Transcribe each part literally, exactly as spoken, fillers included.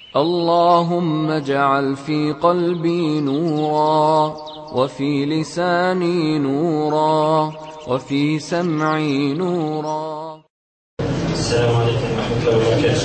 اللهم اجعل في قلبي نورا، وفي لساني نورا، وفي سمعي نورا. السلام عليكم ورحمة الله وبركاته.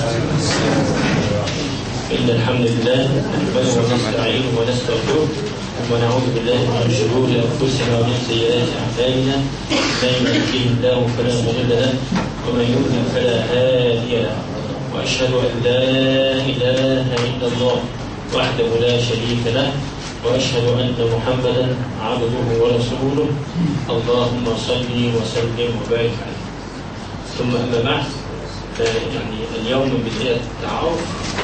إن الحمد لله نحمده ونستعينه ونستغفره ونعوذ بالله من شرور أنفسنا ومن سيئات أعمالنا، من يهده الله فلا مضل له ومن يضلل فلا هادي له، وأشهد أن لا إله إلا الله وحده لا شريك له، وأشهد أن محمدا عبده ورسوله. اللهم صل وسلم وبارك عليه. ثم أما بعد، يعني اليوم من بداية التعارف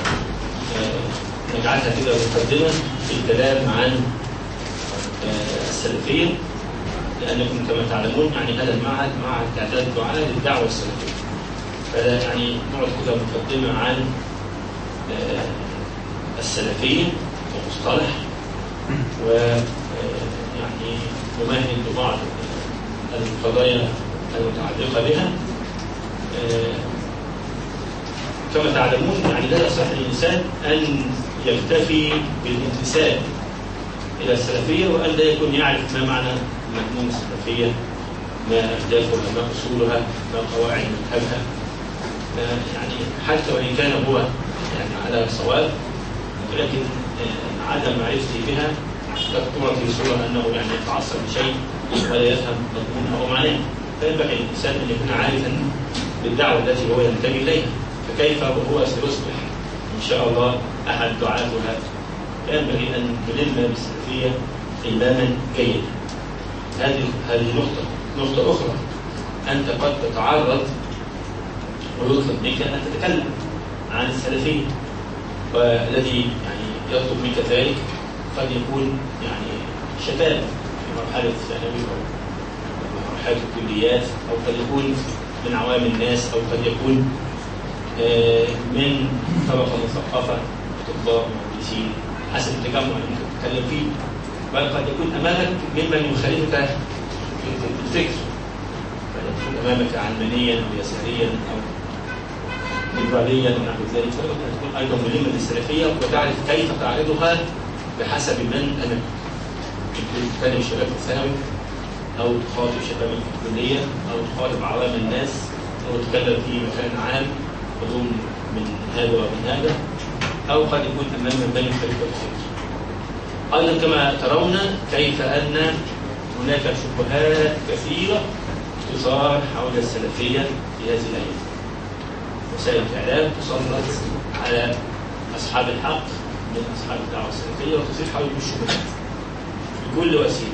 نجعلها كده مقدمة في الكلام عن السلفية، لأنكم كما تعلمون يعني هذا المعهد معهد تعداد الدعاء للدعوة السلفية، فلا يعني نقعد كده مقدمة عن السلفية كمصطلح، ويعني نمهد ببعض القضايا المتعلقة بها. كما تعلمون يعني لا يصح للإنسان أن يكتفي بالانتساب إلى السلفية وأن لا يكون يعرف ما معنى مضمون السلفية، ما أهدافها، ما أصولها، ما قواعد مذهبها. يعني حتى وإن كان هو يعني على صواب، ولكن عدم معرفته بها قد تعطي صورة أنه يعني يتعصب بشيء ولا يفهم مضمونها أو معناها. فينبغي الإنسان أن يكون عارفا بالدعوة التي هو ينتمي إليها، فكيف وهو سيصبح إن شاء الله أحد دعاتها. فينبغي أن نلم بالسلفية إلماما جيدا. هذه هذه نقطة. نقطة أخرى، أنت قد تتعرض ويطلب منك أن تتكلم عن السلفية، والذي يعني يطلب منك ذلك قد يكون يعني شباب في مرحلة الثانوي أو مرحلة الكليات، أو قد يكون من عوام الناس، أو قد يكون من طبقة مثقفة، أطباء، مهندسين، حسب التجمع اللي أنت بتتكلم فيه. بل قد يكون أمامك ممن يخالفك في الفكر، قد يكون أمامك علمانيا أو يساريا أو ليبراليا ونحو ذلك، فقد تكون أيضا ملما بالسلفية وتعرف كيف تعرضها بحسب من أمامك. تتكلم شباب في الثانوي، أو تخاطب شباب في الكلية، أو تخاطب عوام الناس، أو تتكلم في مكان عام بدون من هذا ومن هذا، أو قد يكون أمام من يخالف الفكر. أيضا كما ترون كيف أن هناك شبهات كثيرة تثار حول السلفية في هذه الأيام. وسائل الإعلام تسلط على أصحاب الحق من أصحاب الدعوة السلفية وتصير حولهم الشبهات بكل وسيلة،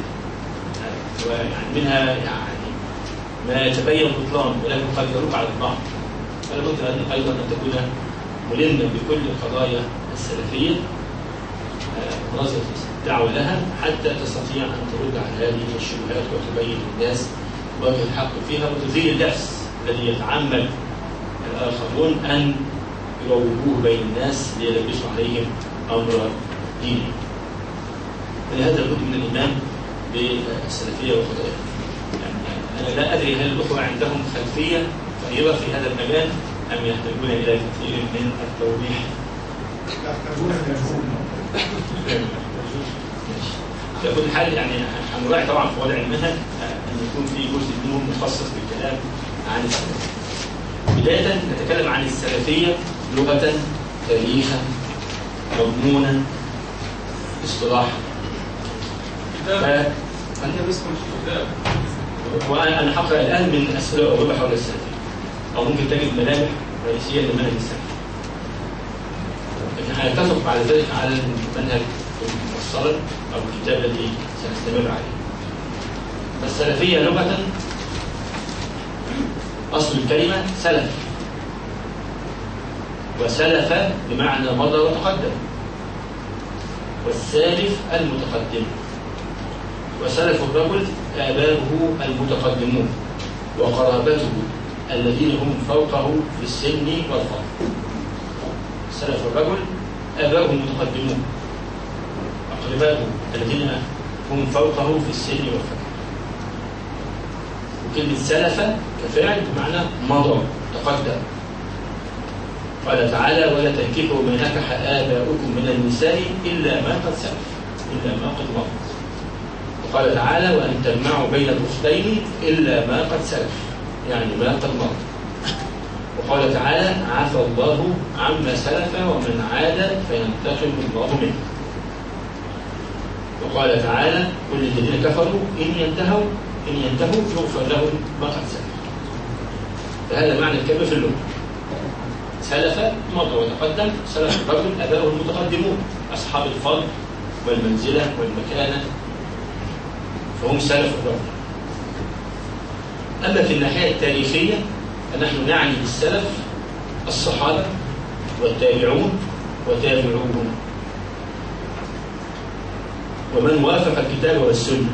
ويعني منها يعني ما يتبين بطلان، ولكن قد يروق على البعض. فلا بد أن أيضا أن تكون ملما بكل قضايا السلفية، منظمة الدعوة لها، حتى تستطيع أن ترد على هذه الشبهات وتبين للناس وجه الحق فيها، وتزيل اللبس الذي يتعمد الآخرون أن يروجوه بين الناس ليلبسوا عليهم أمر ديني. فلهذا لابد من الإيمان بالسلفية وقضاياها. يعني أنا لا أدري هل الأخوة عندهم خلفية طيبة في هذا المجال أم يحتاجون إلى كثير من التوضيح؟ يحتاجون إلى في كل حال يعني هنراعي طبعا في وضع المنهج أن يكون في جزء منهم مخصص بالكلام عن السلفية. بداية نتكلم عن السلفية لغة، تاريخا، مضمونا، اصطلاحا. وأنا هقرأ الآن من أسئلة وأجوبة حول السلفية، أو ممكن تجد ملامح رئيسية للمنهج السلفي. لكن هنتفق بعد ذلك على المنهج المفصل أو الكتاب الذي سنستمر عليه. فالسلفية لغة، أصل الكلمة سلف، وسلف بمعنى مضى وتقدم، والسالف المتقدم. وسلف الرجل آباؤه المتقدمون، وقرابته الذين هم فوقه في السن والفضل. سلف الرجل آباؤه المتقدمون، أقرباؤه الذين هم فوقه في السن والفضل. وكلمة سلف كفاعل بمعنى مضى، تقدم. قال تعالى: ولا تنكحوا ما نكح آباؤكم من النساء إلا ما قد سلف، إلا ما قد مضى. وقال تعالى: وأن تجمعوا بين الأختين إلا ما قد سلف، يعني ما قد مضى. وقال تعالى: عفى الله عما سلف ومن عاد فينتقم الله منه. وقال تعالى: كل الذين كفروا إن ينتهوا إن ينتهوا يغفر لهم ما قد سلف. فهذا معنى الكلمة في اللغة. سلف مضى وتقدم. سلف الرجل أباؤه المتقدمون أصحاب الفضل والمنزلة والمكانة، فهم سلف الرجل. أما في الناحية التاريخية فنحن نعني بالسلف الصحابة والتابعون وتابعوهم ومن وافق الكتاب والسنة.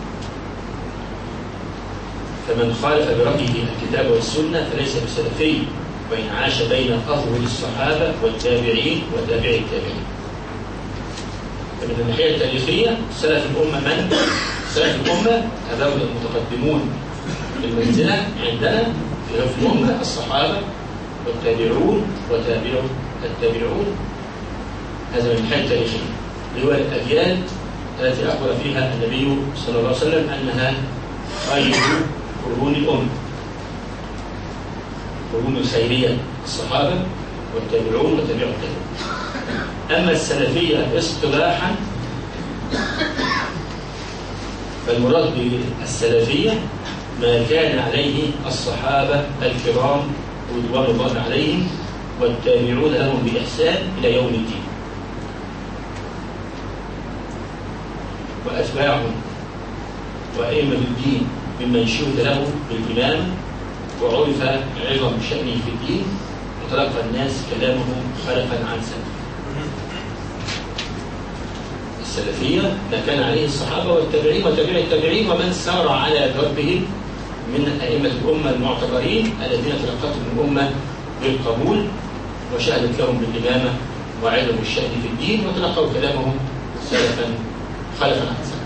فمن خالف برأيه الكتاب والسنة فليس بسلفي، وإن عاش بين أظهر الصحابة والتابعين وتابعي التابعين. فمن الناحية التاريخية سلف الأمة من؟ سلف الأمة هؤلاء المتقدمون بالمنزلة عندنا في الأمة الصحابة والتابعون وتابعوا التابعون. هذا من الناحية التاريخية اللي هو الأجيال التي أخبر فيها النبي صلى الله عليه وسلم أنها خير قرون الأمة، قرون الخيرية الصحابة والتابعون وتابعوا التابعون. أما السلفية اصطلاحا فالمراد بالسلفية ما كان عليه الصحابة الكرام رضوان الله عليهم والتابعون لهم بإحسان إلى يوم الدين، وأتباعهم وأئمة الدين ممن شهد له بالإمامة وعرف عظم شأنه في الدين وتلقى الناس كلامه خلفا عن سلف. السلفية ما كان عليه الصحابة والتابعين وتابعي التابعين ومن سار على دربهم من أئمة الأمة المعتبرين الذين تلقتهم الأمة بالقبول وشهدت لهم بالإمامة وعلم الشأن في الدين وتلقوا كلامهم سلفا خلفا عن سلف.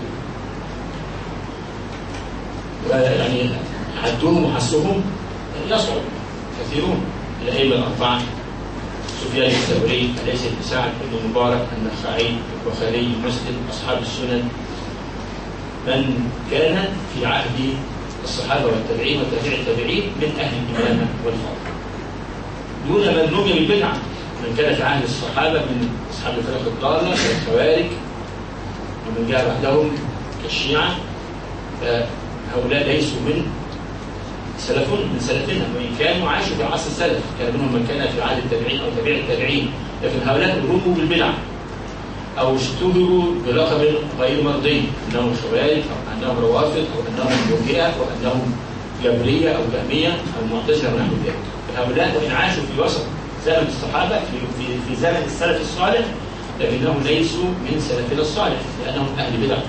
ويعني عدوهم وحسوهم يصعب كثيرون. الأئمة الأربعة: سفيان الثوري، ليث بن سعد، بن مبارك، النخعي، البخاري، مسلم، أصحاب السنن، من كان في عهد الصحابة والتابعين وتابعي التابعين من أهل الإمامة والفضل، دون من نمي بالبدعة من كان في عهد الصحابة من أصحاب الفرق الضالة والخوارج ومن جاء بعدهم كالشيعة. فهؤلاء ليسوا من سلفون من سلفنا، وإن كانوا عاشوا في عصر السلف، كان منهم من كان في عهد التابعين أو تابعي التابعين، لكن هؤلاء رموا بالبدعة أو اشتهروا بلقب غير مرضي، أنهم خوارج أو أنهم روافض أو أنهم مرجئة أو أنهم جبرية أو جهمية أو معتزلة ونحو ذلك. فهؤلاء وإن عاشوا في وسط زمن الصحابة في, في, في زمن السلف الصالح، لكنهم ليسوا من سلفنا الصالح لأنهم أهل بدعة.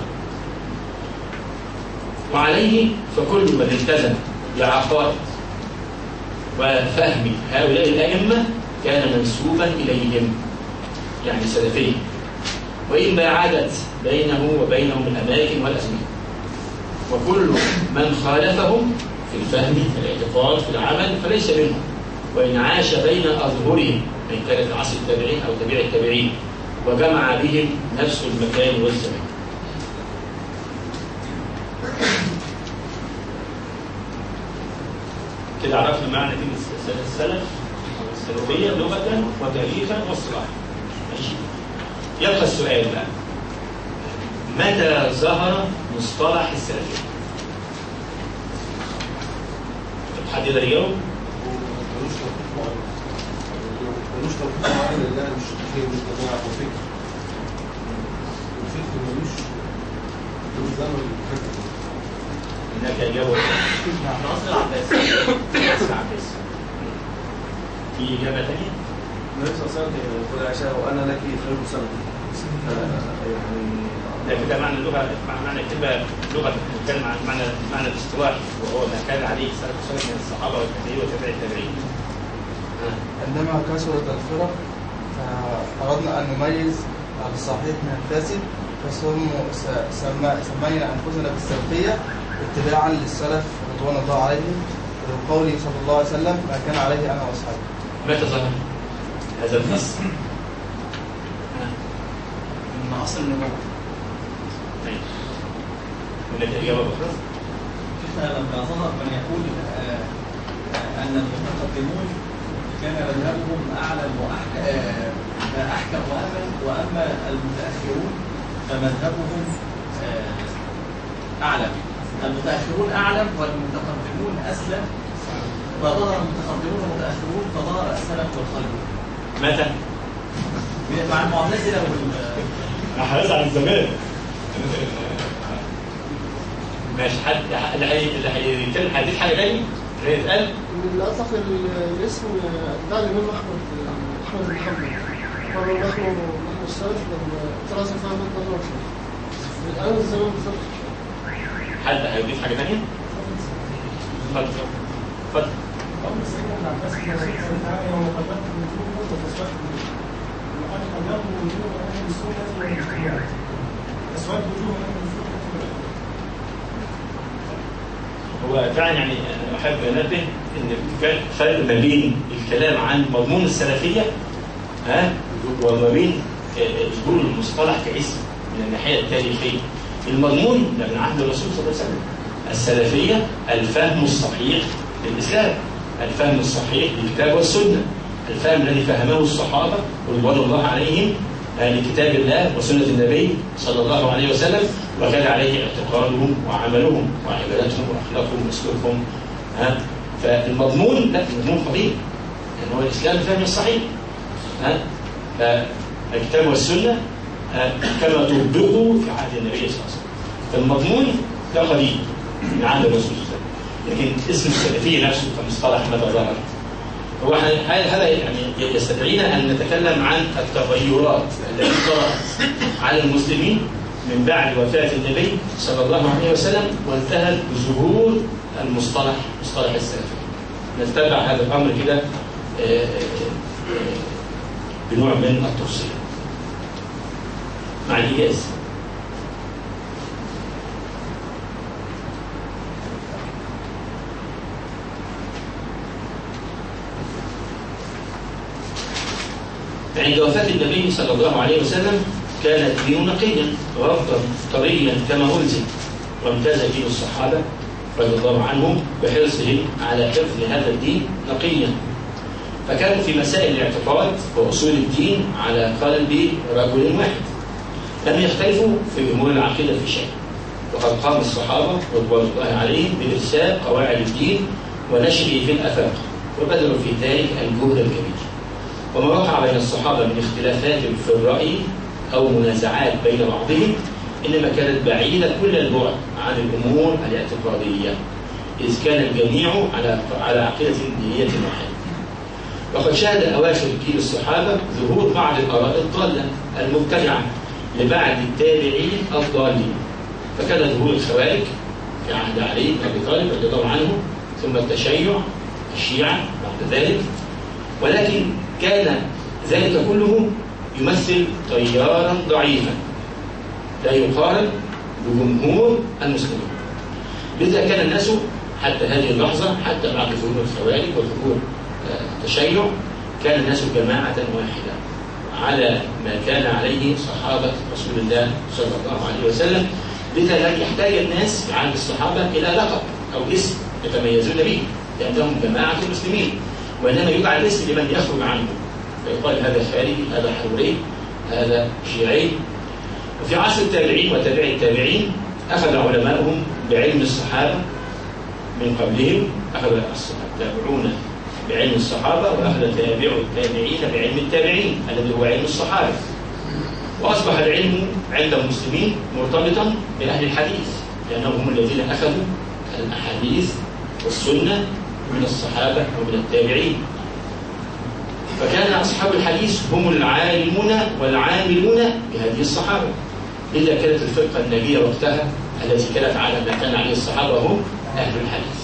وعليه فكل من التزم بعقائد وفهم هؤلاء الأئمة كان منسوبا إليهم، يعني سلفي، وإن باعدت بينه وبينهم الأماكن والأزمان. وكل من خالفهم في الفهم في الاعتقاد في العمل فليس منهم، وإن عاش بين أظهرهم من كان في عصر التابعين أو تابع التابعين وجمع بهم نفس المكان والزمان. كده عرفنا معنى كلمة السلف أو السلفية لغة وتاريخا واصطلاحا. ماشي. يبقى السؤال بقى: متى ظهر مصطلح السلفية؟ حد يقدر يجاوب؟ ملوش توقيت معين لله، مش تفكير مش تبع وفكر. الفكر ملوش ملوش زمن الفكر. هناك إجابة. ناصر العباس. ناصر العباس. في إجابة ثانية؟ النبي صلى الله عليه وسلم يقول عائشة: وأنا لك خير سنة. يعني لكن ده معنى اللغة، معنى الكلمة لغة نتكلم عن معنى معنى الاصطلاح، وهو ما كان عليه سلف الصالح من الصحابة والتابعين وتابعي التابعين. عندما كثرت الفرق فأردنا أن نميز الصحيح من الفاسد، فسمينا أنفسنا بالسلفية اتباعا للسلف رضوان الله عليهم، وقوله صلى الله عليه وسلم: ما كان عليه أنا وأصحابي. متى ظهر؟ هذا الاسم من أصل النمو. طيب هناك إجابة أخرى؟ شفنا لما ظهر من يقول أن المتقدمون كان مذهبهم أعلم وأحكم وأمن، وأما المتأخرون فمذهبهم أعلم. المتأخرون أعلم والمتقدمون أسلم، فظهر المتقدمون والمتأخرون فظهر السلف والخلف. متى؟ مع المعتزلة وال أحرز عن الزمان. ماشي. حد اللي هي اللي هيتكلم هيديك حاجة تاني؟ هيتقال؟ من أطلق الاسم بتاع الإمام أحمد أحمد بن حنبل. قالوا نحن نحن السلف طراز الفهم التدرج. الآن الزمان بالظبط. حد هيضيف حاجة تانية؟ اتفضل. اتفضل. قبل سيدنا ابن عباس في رسول الله تعالى يوم قدمت الوجوه وتصوات الوجوه. وقد قدمت وجوه أهل السنة والجماعة. تصوات وجوه أهل السنة والجماعة. هو فعلا يعني أحب أنبه إن في فرق ما بين الكلام عن مضمون السلفية ها وما بين ظهور المصطلح كاسم من الناحية التاريخية. المضمون ده من عهد الرسول صلى الله عليه وسلم. السلفية الفهم الصحيح للإسلام، الفهم الصحيح للكتاب والسنة، الفهم الذي فهمه الصحابة رضوان الله عليهم لكتاب الله وسنة النبي صلى الله عليه وسلم، وكان عليه اعتقادهم وعملهم وعبادتهم وأخلاقهم وسلوكهم. ها فالمضمون لا المضمون قديم، يعني هو الإسلام الفهم الصحيح. ها فالكتاب والسنة كما طبقوا في عهد النبي صلى الله عليه وسلم. فالمضمون ده قديم من عهد الرسول صلى الله عليه وسلم، لكن اسم السلفية نفسه كمصطلح متى ظهر؟ هو هذا يعني يستدعينا أن نتكلم عن التغيرات التي طرأت على المسلمين من بعد وفاة النبي صلى الله عليه وسلم وانتهت بظهور المصطلح مصطلح السلفية. نتبع هذا الأمر كده بنوع من التفصيل مع الإيجاز. عند وفاة النبي صلى الله عليه وسلم كان الدين نقيا غرضا طريا كما أنزل، وامتاز دين الصحابة رضي الله عنهم بحرصهم على حفظ هذا الدين نقيا، فكانوا في مسائل الاعتقاد وأصول الدين على قلب رجل واحد، لم يختلفوا في أمور العقيدة في شيء. وقد قام الصحابة رضوان الله عليهم بإرساء قواعد الدين ونشره في الآفاق، وبذلوا في ذلك الجهد الكبير. وما وقع بين الصحابة من اختلافات في الرأي أو منازعات بين بعضهم إنما كانت بعيدة كل البعد عن الأمور الاعتقادية، إذ كان الجميع على على عقيدة دينية واحدة. وقد شهد أواخر جيل الصحابة ظهور بعض الآراء الضالة المبتدعة لبعض التابعين الضالين، فكان ظهور الخوارج في عهد علي بن أبي طالب رضي الله عنه، ثم التشيع الشيعة بعد ذلك، ولكن كان ذلك كله يمثل تيارا ضعيفا لا يقارن بجمهور المسلمين. لذا كان الناس حتى هذه اللحظة، حتى بعد ظهور الخوارج وظهور التشيع، كان الناس جماعة واحدة على ما كان عليه صحابة رسول الله صلى الله عليه وسلم. لذا لم يحتاج الناس في عهد الصحابة إلى لقب أو اسم يتميزون به، لأنهم جماعة المسلمين، وإنما يوضع الاسم لمن يخرج عنه، فيقال هذا خارجي، هذا حروري، هذا شيعي. وفي عصر التابعين وتابعي التابعين أخذ علماؤهم بعلم الصحابة من قبلهم، أخذ التابعون بعلم الصحابة، وأخذ تابع التابعين بعلم التابعين الذي هو علم الصحابة، وأصبح العلم عند المسلمين مرتبطا بأهل الحديث، لأنهم هم الذين أخذوا الأحاديث والسنة من الصحابة ومن التابعين. فكان أصحاب الحديث هم العالمون والعاملون بهذه الصحابة. إذا كانت الفرقة الناجية وقتها التي كانت على ما كان عليه الصحابة هم أهل الحديث.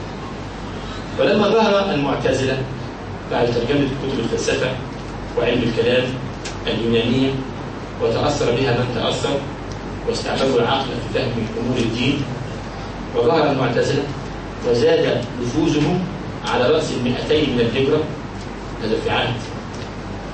ولما ظهر المعتزلة بعد ترجمة كتب الفلسفة وعلم الكلام اليونانية وتأثر بها من تأثر واستعملوا العقل في فهم أمور الدين، وظهر المعتزلة وزاد نفوذهم على رأس المئتين من الهجرة، هذا في عهد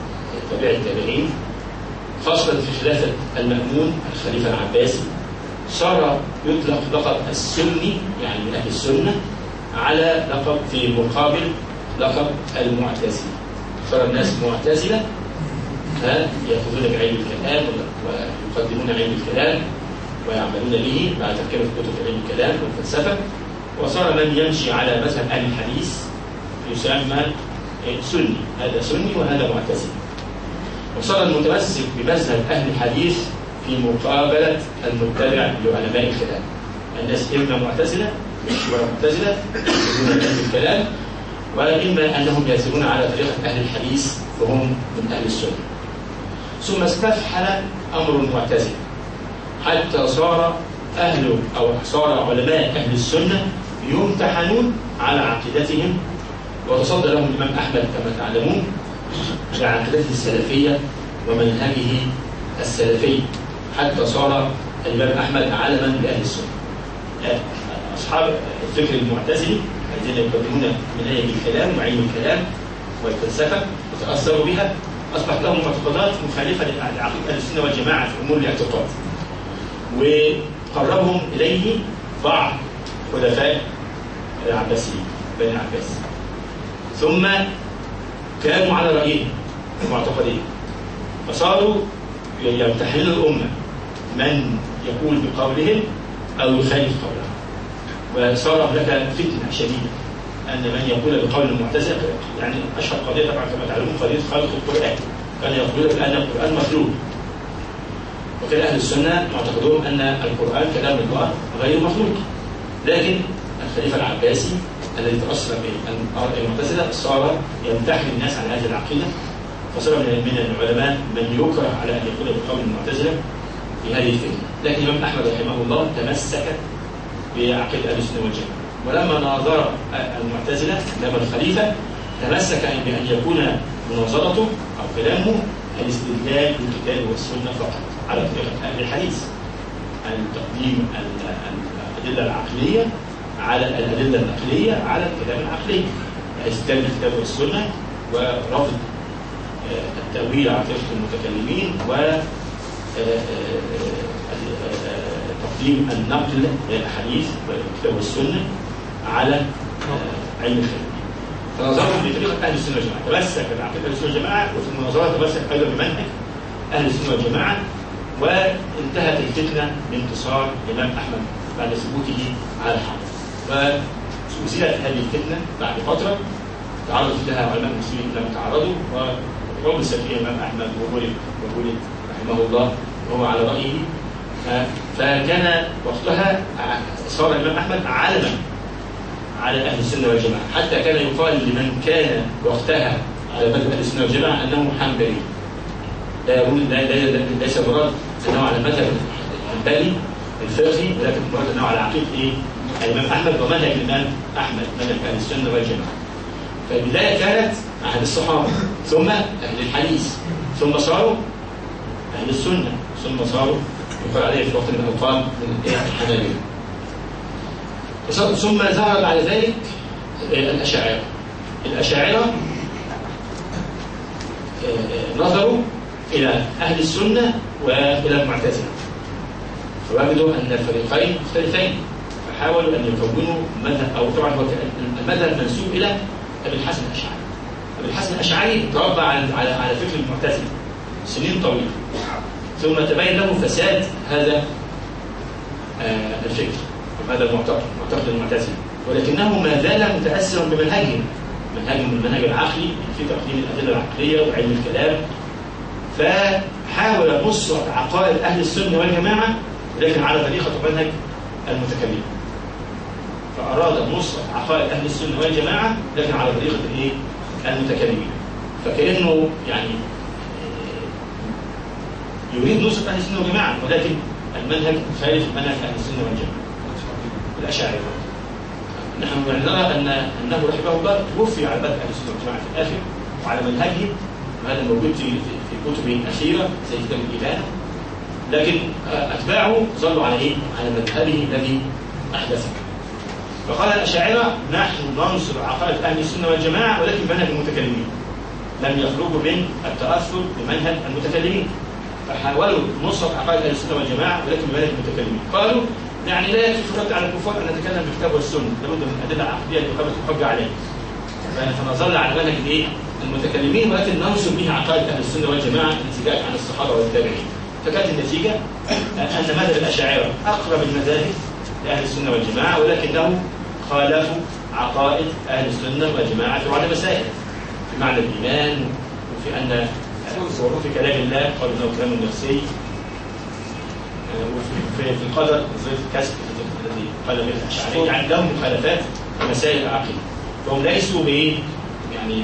وتابع التابعين، خاصة في خلافة المأمون الخليفة العباسي، صار يطلق لقب السني يعني من أهل السنة على لقب في مقابل لقب المعتزلة. صار الناس معتزلة يأخذون بعلم الكلام ويقدمون علم الكلام ويعملون به بعد تركيبة كتب علم الكلام والفلسفة، وصار من يمشي على مذهب أهل الحديث يسمى سني، هذا سني وهذا معتزلي. وصار المتمسك بمذهب أهل الحديث في مقابلة المتبع لعلماء الكلام. الناس إما معتزلة ولا معتزلة يقولون أهل الكلام، وإما أنهم يسيرون على طريقة أهل الحديث وهم من أهل السنة. ثم استفحل أمر المعتزلة حتى صار أهل أو صار علماء أهل السنة يمتحنون على عقيدتهم، وتصدى لهم الإمام أحمد كما تعلمون على عقيدته السلفية ومنهجه السلفي، حتى صار الإمام أحمد علما لأهل السنة. أصحاب الفكر المعتزلي الذين يقدمون منهج الكلام وعلم الكلام والفلسفة وتأثروا بها أصبحت لهم معتقدات مخالفة لعقيدة أهل السنة والجماعة في أمور الاعتقاد، وقربهم إليه بعض خلفاء العباسيين بني العباس، ثم كانوا على رأيهم المعتقدين، فصاروا يمتحنون الأمة من يقول بقولهم أو يخالف قولهم. وصار هناك فتنة شديدة أن من يقول بقول المعتزلة، يعني أشهر قضية طبعا كما تعلمون قضية خلق القرآن، كان يقولون بأن القرآن مخلوق، وكان أهل السنة معتقدون أن القرآن كلام الله غير مخلوق. لكن الخليفة العباسي الذي تأثر بالمعتزلة صار يمتحن الناس على هذه العقيدة، فصار من العلماء من يكره على أن يقول بقول المعتزلة في هذه الفتنة. لكن الإمام أحمد رحمه الله تمسك بعقيدة أهل السنة والجماعة، ولما ناظر المعتزلة لما الخليفة تمسك بأن يكون مناظرته أو كلامه الاستدلال بالكتاب والسنة فقط على طريقة أهل الحديث، أن تقديم الأدلة العقلية على الأدلة النقلية على الكلام العقلي، استدلال بالكتاب والسنة ورفض التأويل على طريقة المتكلمين وتقديم النقل للأحاديث والكتاب والسنة على علم الكلام. فنظرهم بطريقة أهل السنة والجماعة، تمسك بعقيدة أهل السنة والجماعة، وفي المناظرة تمسك أيضا بمنهج أهل السنة والجماعة، وانتهت الفتنة بانتصار الإمام أحمد بعد ثبوته على الحق. وأزيلت هذه الفتنة بعد فترة تعرض لها علماء المسلمين لم تعرضوا، وحبس فيها الإمام أحمد وولد وولد رحمه الله وهو على رأيه. فكان وقتها صار الإمام أحمد علما على أهل السنة والجماعة، حتى كان يقال لمن كان وقتها على مذهب أهل السنة والجماعة أنه حنبلي. لا يقول ليس مراد أنه على المذهب الحنبلي الفقهي، ولكن مراد أنه على عقيدة إيه؟ الإمام أحمد ومنهج الإمام أحمد منهج أهل السنة والجماعة. فالبداية كانت أهل الصحابة، ثم أهل الحديث، ثم صاروا أهل السنة، ثم صاروا يقال عليه في وقت من الأوقات من الحنابلة. ثم ظهر بعد ذلك الأشاعرة. الأشاعرة نظروا إلى أهل السنة وإلى المعتزلة، فوجدوا أن الفريقين مختلفين، فحاولوا أن يكونوا مذهب، أو طبعا هو المذهب منسوب إلى أبي الحسن الأشعري. أبي الحسن الأشعري تربى على على على فكر المعتزلة سنين طويلة، ثم تبين له فساد هذا الفكر وهذا المعتقد، معتقد المعتزلة، ولكنه ما زال متأثرا بمنهجهم، منهجهم المنهج العقلي في تقديم الأدلة العقلية وعلم الكلام. فحاول نصرة عقائد أهل السنة والجماعة لكن على طريقة منهج المتكلمين. فأراد نصرة عقائد أهل السنة والجماعة لكن على طريقة الإيه؟ المتكلمين. فكأنه يعني يريد نصرة أهل السنة والجماعة، ولكن المنهج خالف منهج أهل السنة والجماعة الأشاعرة. نحن نرى أن أنه رحمه الله توفي على مذهب أهل السنة والجماعة في الآخر وعلى منهجه، وهذا موجود في في كتب أخيرة زي كتاب الإبانة، لكن أتباعه ظلوا على إيه؟ على مذهبه الذي أحدثه. فقال الأشاعرة نحن ننصر عقائد أهل السنة والجماعة ولكن منهج المتكلمين. لم يخرجوا من التأثر بمنهج المتكلمين، فحاولوا نصرة عقائد أهل السنة والجماعة ولكن بمنهج المتكلمين. قالوا يعني لا يكفي الرد على الكفار أن نتكلم بالكتاب والسنة، لابد من أدلة عقلية لإقامة الحجة عليه. فنظل على منهج الإيه؟ المتكلمين، ولكن ننصر به عقائد أهل السنة والجماعة الانتجاج عن الصحابة والتابعين. فكانت النتيجة أن مذهب الأشاعرة أقرب المذاهب لأهل السنة والجماعة، ولكنهم خالفوا عقائد أهل السنة والجماعة في بعض المسائل، في معنى الإيمان، وفي أن وفي كلام الله قال إنه كلام نفسي، وفي في القدر ظل الكسب الذي قال به الأشاعرة، يعني لهم مخالفات في مسائل العقيدة. فهم ليسوا بإيه؟ يعني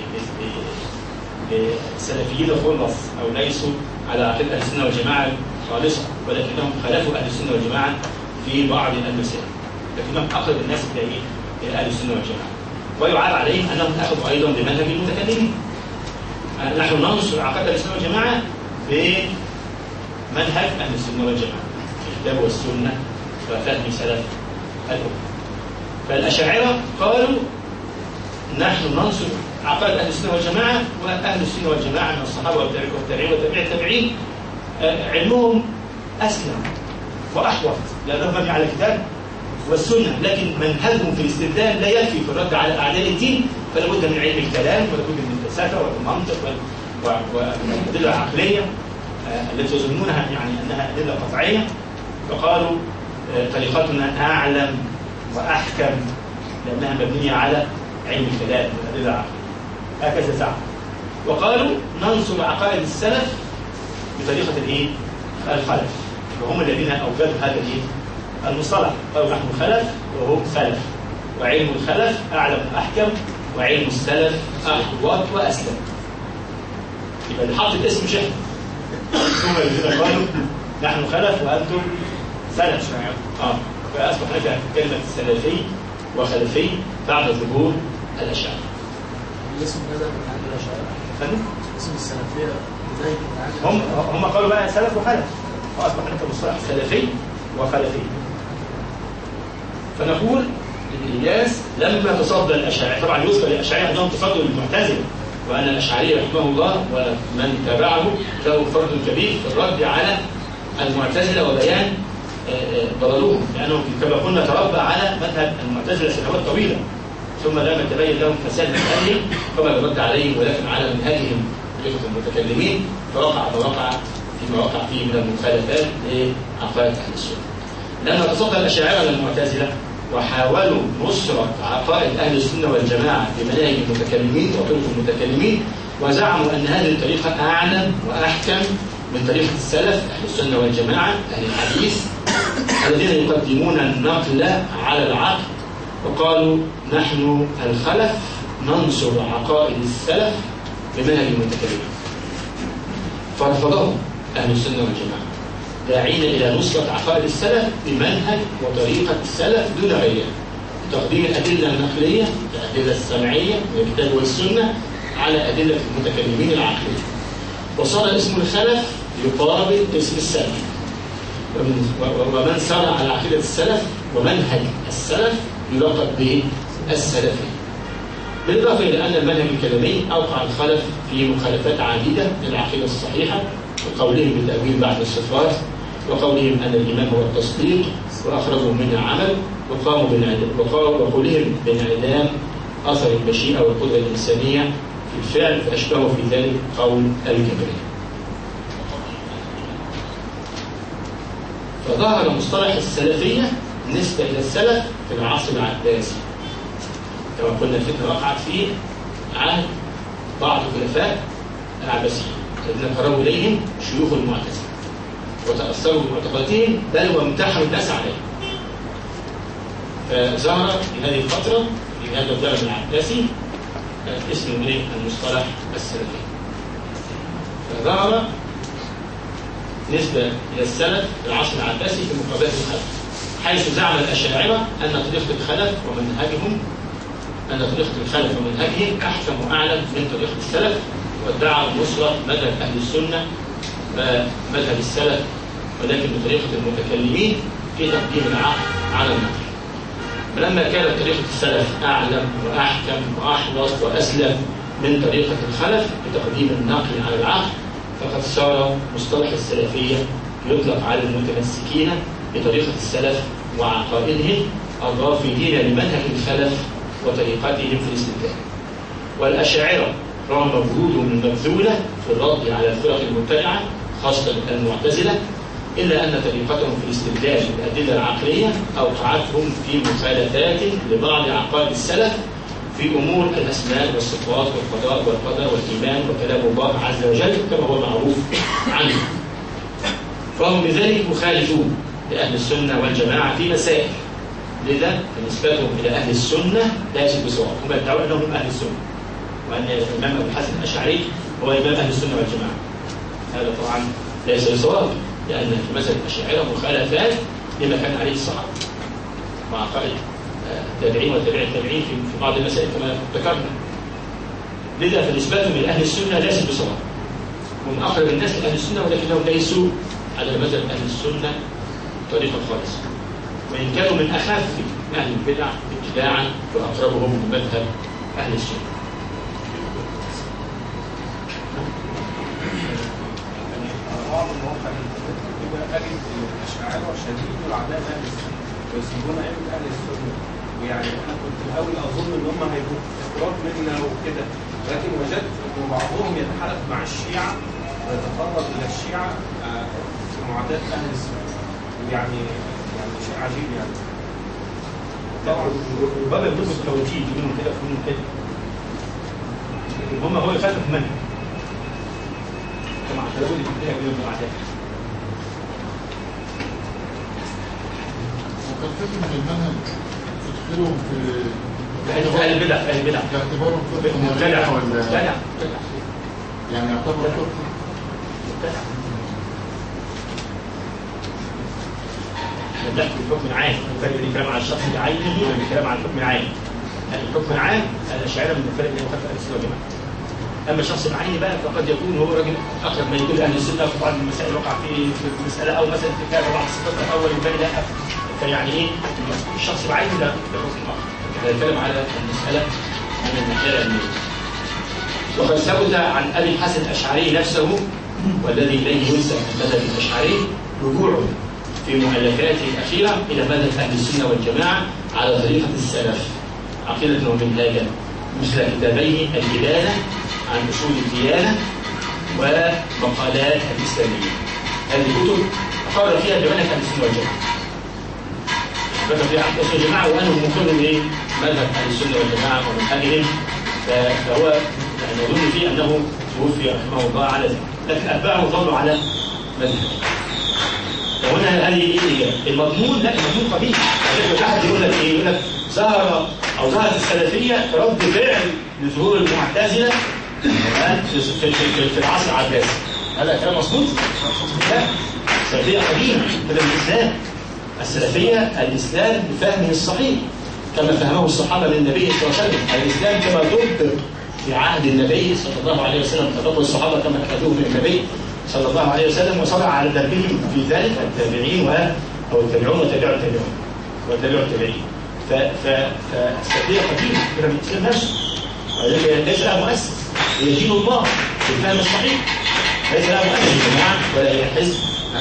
بسلفيين خلص، أو ليسوا على عقيدة أهل السنة والجماعة خالصة، ولكنهم خالفوا أهل السنة والجماعة في بعض المسائل، لكنهم أقرب الناس إلى أهل السنة والجماعة. ويعاب عليهم أنهم أخذوا أيضا بمنهج المتكلمين. نحن ننصر عقيدة أهل السنة والجماعة بمنهج أهل السنة والجماعة في الكتاب والسنة وفهم سلف الأمة. فالأشاعرة قالوا نحن ننصر عقائد أهل السنة والجماعة، وأهل السنة والجماعة من الصحابة والتابعين وتابعي التابعين علمهم أسلم وأحوط لأنهم مبني على الكتاب والسنة، لكن منهجهم في الاستدلال لا يكفي في الرد على أعداء الدين، فلا بد من علم الكلام ولا بد من الفلسفة والمنطق والأدلة العقلية التي يظنونها يعني أنها أدلة قطعية. فقالوا طريقتنا أعلم وأحكم لأنها مبنية على علم الكلام والأدلة العقلية، هكذا زعموا. وقالوا ننصر عقائد السلف بطريقة الإيه؟ الخلف، وهم الذين أوجدوا هذا الإيه؟ المصطلح. قالوا نحن خلف وهم سلف، وعلم الخلف أعلم وأحكم، وعلم السلف أحوط وأسلم. يبقى اللي حط الاسم مش احنا، هم الذين قالوا نحن خلف وأنتم سلف. اه فأصبح هناك كلمة سلفي وخلفي بعد ظهور الأشاعرة. الاسم بدأ من عند الأشاعرة. اسم السلفية بداية من عند هم هم قالوا بقى سلف وخلف، فأصبح هناك مصطلح سلفي وخلفي. فنقول الإياس لما تصدى الأشاعرة، طبعا يذكر الأشاعرة أنهم تصدوا للمعتزلة، وأن الأشعري رحمه الله ومن تبعه له فرد كبير في الرد على المعتزلة وبيان ضلالهم، لأنهم كما قلنا تربى على مذهب المعتزلة سنوات طويلة، ثم لما تبين لهم فساد منهجهم فما برد عليهم ولكن على منهجهم طريقة المتكلمين، فوقع ما وقع فيما وقع فيه من المخالفات لعقائد أهل السنة. لما تصدى الأشاعرة للمعتزلة وحاولوا نصرة عقائد أهل السنة والجماعة بمناهج المتكلمين وطرق المتكلمين، وزعموا أن هذه الطريقة أعلم وأحكم من طريقة السلف أهل السنة والجماعة أهل الحديث الذين يقدمون النقل على العقل، وقالوا نحن الخلف ننصر عقائد السلف بمنهج المتكلمين. فرفضهم أهل السنة والجماعة داعين إلى نصرة عقائد السلف بمنهج وطريقة السلف دون غيرها، تقديم الأدلة النقلية الأدلة السمعية من الكتاب والسنة على أدلة المتكلمين العقلية. وصار اسم الخلف يقابل اسم السلف، ومن سار على عقيدة السلف ومنهج السلف يلقب بالسلفي. بالإضافة إلى أن المنهج الكلامي أوقع الخلف في مخالفات عديدة للعقيدة الصحيحة، وقولهم بالتأويل بعد الصفات، وقولهم أن الإيمان هو التصديق وأخرجوا منها عمل، وقاموا وقولهم بانعدام أثر المشيئة والقدرة الإنسانية في الفعل، فأشبهوا في ذلك قول الجبرية. فظهر مصطلح السلفية نسبة إلى السلف في العصر العباسي، كما قلنا الفتنة وقعت في عهد بعض خلفاء العباسيين الذين قربوا إليهم شيوخ المعتزلة وتأثروا بمعتقداتهم بل وامتحنوا الناس عليهم. فظهر في هذه الفترة في هذا الزمن العباسي اسم المصطلح السلفي. فظهر نسبة إلى السلف في العصر العباسي في مقابلة الخلف، حيث زعم الأشاعرة أن طريقة الخلف ومنهجهم أن طريقة الخلف ومنهجهم أحكم وأعلم من طريقة السلف، وادعوا نصرة مذهب أهل السنة ومذهب السلف، ولكن بطريقة المتكلمين في تقديم العقل على النقل. فلما كانت طريقة السلف أعلم وأحكم وأحوط وأسلم من طريقة الخلف بتقديم النقل على العقل، فقد صار مصطلح السلفية يطلق على المتمسكين بطريقة السلف وعقائدهم الرافضين لمنهج الخلف وطريقتهم في الاستدلال. والأشاعرة رغم وجودهم المبذولة في الرد على الفرق المبتدعة خاصة المعتزلة، إلا أن طريقتهم في الاستدلال بالأدلة العقلية أوقعتهم في مخالفات لبعض عقائد السلف في أمور الأسماء والصفات والقضاء والقدر والإيمان وكلام الله عز وجل كما هو معروف عنه. فهم بذلك مخالفون لأهل السنة والجماعة في مسائل، لذا فنسبتهم إلى أهل السنة ليست بصواب. هم يدعون أنهم أهل السنة، وأن الإمام أبو الحسن الأشعري هو إمام أهل السنة والجماعة. هذا طبعا ليس بصواب، لأن في مسألة الأشاعرة مخالفات لما كان عليه الصحابة مع عقائد التابعين والتابعين التابعين في بعض المسائل كما ذكرنا. لذا فنسبتهم إلى أهل السنة ليست بصواب. هم أقرب الناس لأهل السنة، ولكنهم ليسوا على مذهب أهل السنة طريقة خالصة، وإن كانوا من أخف أهل البدع اتباعا وأقربهم لمذهب أهل السنة. بعض المواقع الانترنت أجد الأشاعرة شديد العداء أهل السنة ويسيبون أئمة أهل السنة، ويعني أنا كنت الأول أظن إن هم هيبقوا إفراط منا وكده، لكن وجدت إن بعضهم يتحالف مع الشيعة ويتقرب إلى الشيعة في معاداة أهل السنة، ويعني يعني شيء عجيب يعني. طبعا وباب يضرب التوجيه منهم كده ومنهم كده، هم هو يخالف منهم كما اعتبروا لي فيها بيوم العداء. وكان فكرة من المنهج تدخلهم في أهل البدع أهل البدع باعتبارهم فرقة مبتدع ولا مبتدع يعني يعتبر فرقة مبتدع. نبدأ بالحكم العام، الفرق بين الكلام على الشخص بعينه والكلام على الحكم العام. الحكم العام الأشاعرة من الفرق بين مخالفة أهل السنة والجماعة. أما الشخص العيني بقى فقد يكون هو راجل أقرب ما يكون أهل السنة في بعض المسائل وقع في مسألة أو مثلا ارتكاب بعض الصفات الأول والثاني لا، فيعني إيه الشخص العيني لا يخص الآخر. نتكلم على المسألة من الناحية العلمية. وقد ثبت عن أبي الحسن الأشعري نفسه والذي إليه ينسب المذهب الأشعري رجوعه في مؤلفاته الأخيرة إلى مذهب أهل السنة والجماعة على طريقة السلف عقيدة ومنهاجا، مثل كتابيه الإبانة عن أصول الديانة ومقالات الإسلامية. هذه الكتب أقر فيها بمنهج أهل السنة والجماعة. ذكر فيها أهل السنة والجماعة وأنه مقر بمذهب أهل السنة والجماعة ومنهجهم، فهو يعني يظن فيه أنه توفي رحمه الله على ذلك، لكن أتباعه ظلوا على مذهب. وهنا هذه الإجابة. المضمون لا، المضمون قبيح. لكن أحد يقول لك إيه؟ يقول لك ظهر أو ظهرت السلفية رد فعل لظهور المعتزلة في في في في العصر العباسي. هذا كلام مظبوط؟ لا، السلفية قديمة بدل الإسلام. السلفية الإسلام بفهمه الصحيح كما فهمه الصحابة للنبي صلى الله عليه وسلم. الإسلام كما طبق في عهد النبي صلى الله عليه وسلم، تطبق الصحابة كما أخذوه من النبي صلى الله عليه وسلم، وصنع على دربهم في ذلك التابعين أو التابعون وتابعوا التابعون وتابعوا التابعين. فالسلفية قديمة كما الإسلام نفسه، ليس لها مؤسس، هي دين الله بالفهم الصحيح، ليس لها مؤسس جماعة ولا هي حزب،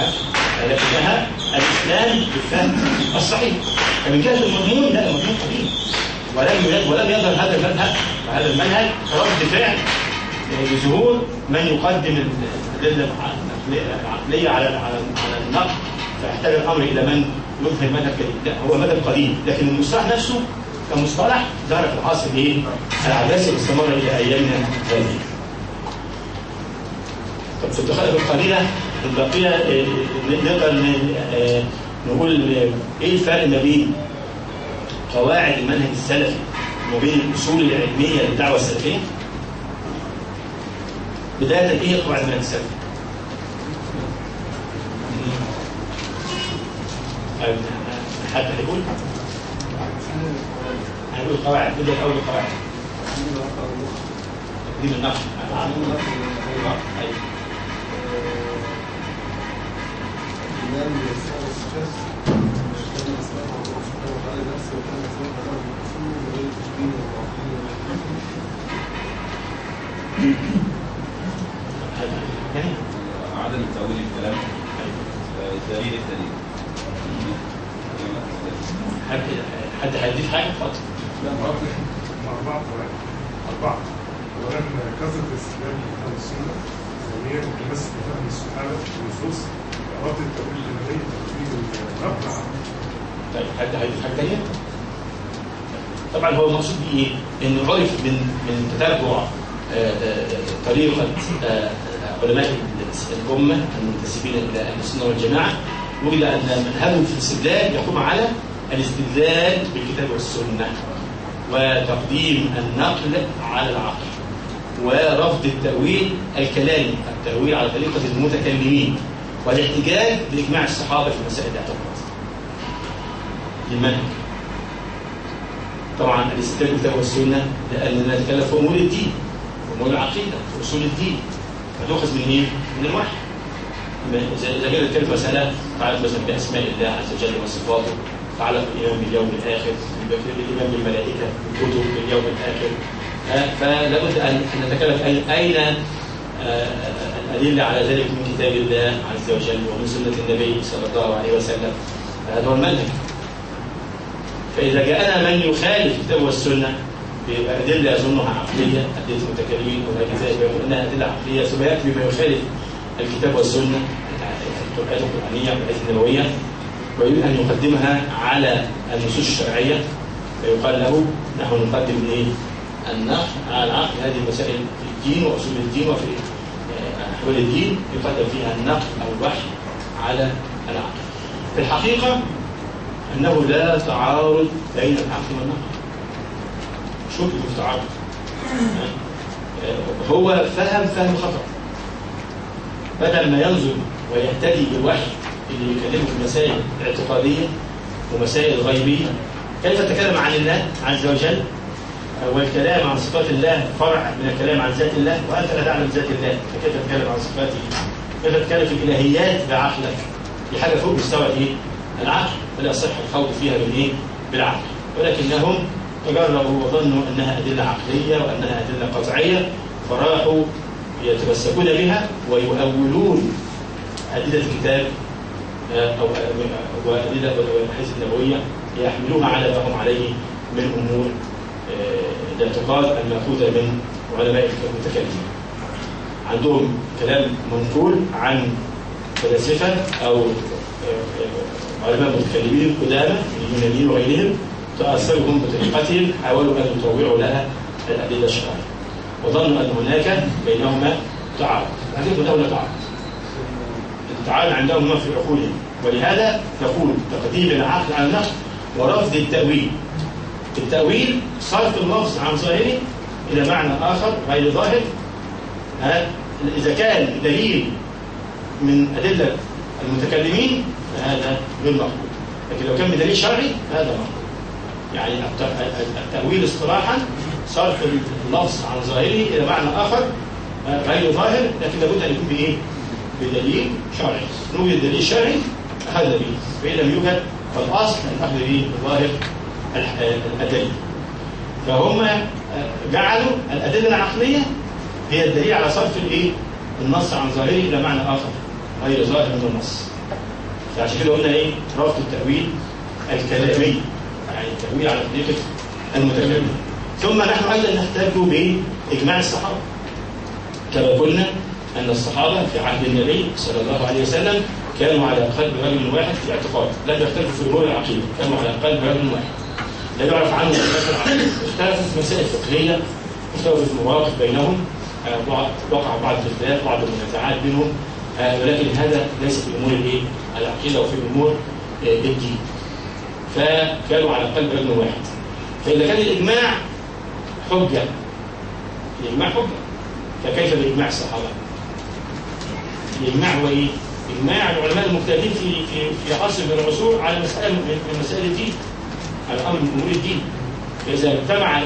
لكنها الإسلام بالفهم الصحيح. فمن جهة المضمون لا، المضمون قديم، ولم ولم يظهر هذا المذهب وهذا المنهج رد فعل لظهور من يقدم الأدلة العقلية على على النقد، فيحتاج الأمر إلى من يظهر مذهب جديد. لا، هو مذهب قديم، لكن المصطلح نفسه كمصطلح ظهر في العصر العباسي واستمر إلى أيامنا هذه. طب في الدقائق القليلة الباقية نقدر نقول إيه الفرق ما بين قواعد المنهج السلفي وما بين الأصول العلمية للدعوة السلفية؟ بداية إيه قواعد المنهج السلفي؟ حتى هيقول هنقول قواعد، بدأ أول قواعد تقديم النقل الإمام يسأل الشخص كان أسماءه الله سبحانه وتعالى نفسه وكان أسماءه له الأصول وغير تشبيه والعقلية عدم تأويل الكلام دليل الدليل. حد حد هيضيف حاجه؟ اتفضل. لا أربعة أربعة أولا كثرة الاستدلال بالكتاب والسنة، ثانيا التمسك بفهم الصحابة والنصوص، إرادة التأويل النبوي، تطبيق النقل. طيب حد هيضيف حاجه ثانيه؟ طبعا هو المقصود بايه؟ انه عرف من من تتبع طريقه علماء الامه المنتسبين الى اهل السنه والجماعه، وجد ان مذهبهم في الاستدلال يقوم على الاستدلال بالكتاب والسنه وتقديم النقل على العقل ورفض التأويل الكلامي، التأويل على طريقة المتكلمين، والاحتجاج بإجماع الصحابة في مسائل الاعتقاد. المنهج طبعا الاستدلال بالكتاب والسنة لأننا نتكلم في أمور الدين، أمور العقيدة، في أصول الدين، فتؤخذ من إيه؟ من الوحي. إذا كانت كلمة مسألة تعلق مثلا بأسماء الله عز وجل وصفاته، تعلق بالإيمان باليوم الآخر، بالإيمان بالملائكة، بالكتب، باليوم الآخر، فلا بد أن نتكلم أين الأدلة على ذلك من كتاب الله عز وجل ومن سنة النبي صلى الله عليه وسلم. هذا هو المنهج. فإذا جاءنا من يخالف الكتاب والسنة بأدلة يظنها عقلية، أدلة المتكلمين وغير ذلك، ويقول أنها أدلة عقلية، ثم يأتي بما يخالف الكتاب والسنة، الآيات القرآنية والآيات النبوية، ويريد أن يقدمها على النصوص الشرعية، فيقال له نحن نقدم إيه؟ النقل على العقل. هذه مسائل في الدين وأصول الدين وفي أحوال الدين يقدم فيها النقل أو الوحي على العقل. في الحقيقة أنه لا تعارض بين العقل والنقل. شو في تعارض؟ هو فهم فهم خطأ. بدل ما ينظر ويهتدي بالوحي اللي يكلمه في مسائل اعتقادية ومسائل غيبية، كيف تكلم عن الله عز وجل، والكلام عن صفات الله فرع من الكلام عن ذات الله، وأنت لا تعلم ذات الله، فكيف تتكلم عن صفاته؟ كيف تتكلم في الإلهيات بعقلك؟ دي حاجة فوق مستوى إيه؟ العقل، فلا يصح الخوض فيها بالإيه؟ بالعقل، ولكنهم تجربوا وظنوا أنها أدلة عقلية وأنها أدلة قطعية، فراحوا يتمسكون بها ويؤولون أدلة الكتاب أو وأدلة الأحاديث النبوية ليحملوها على ما هم عليه من أمور الاعتقاد المأخوذة من علماء المتكلمين. عندهم كلام منقول عن فلاسفة أو علماء متكلمين قدامى من اليونانيين وغيرهم، تأثرهم بطريقتهم، حاولوا أن يطوعوا لها الأدلة الشرعية، وظنوا أن هناك بينهما تعارض. هذه دولة تعارض. التعارض عندهم ما في عقولهم، ولهذا نقول تقديم العقل على النقل ورفض التأويل. التأويل صرف اللفظ عن ظاهره إلى معنى آخر غير ظاهر. إذا كان دليل من أدلة المتكلمين فهذا غير مقبول، لكن لو كان بدليل شرعي فهذا مقبول. يعني التأويل اصطلاحا صرف اللفظ عن ظاهره إلى معنى آخر غير ظاهر، لكن لابد أن يكون بإيه؟ بدليل شرعي. نوجد دليل شرعي أخذ به، وإن لم يوجد فالأصل الأخذ به بظاهر الأدلة. فهم جعلوا الأدلة العقلية هي الدليل على صرف الإيه؟ النص عن ظاهره إلى معنى آخر غير ظاهر من النص. فعشان كده قلنا إيه؟ رفض التأويل الكلامي، يعني التأويل على طريقة المتكلم. ثم نحن أيضا نحتاج بإجماع الصحابة، كما قلنا أن الصحابة في عهد النبي صلى الله عليه وسلم كانوا على قلب رجل واحد في اعتقاد، لم يختلفوا في أمور العقيدة، كانوا على قلب رجل واحد لا يعرف عنه اختلاف العقيدة. اختلفوا في مسائل فقهية، اختلفوا في المواقف بينهم، وقع بعض الاختلاف، بعض المنازعات بينهم، ولكن هذا ليس في أمور الإيه؟ العقيدة وفي أمور الدين. فكانوا على قلب رجل واحد. فإذا كان الإجماع حجة، الإجماع حجة، فكيف بإجماع الصحابة؟ الإجماع هو إيه؟ إجماع العلماء المجتهدين في في في عصر من العصور على مسألة من مسائل الدين، على أمر من أمور الدين. فإذا اجتمع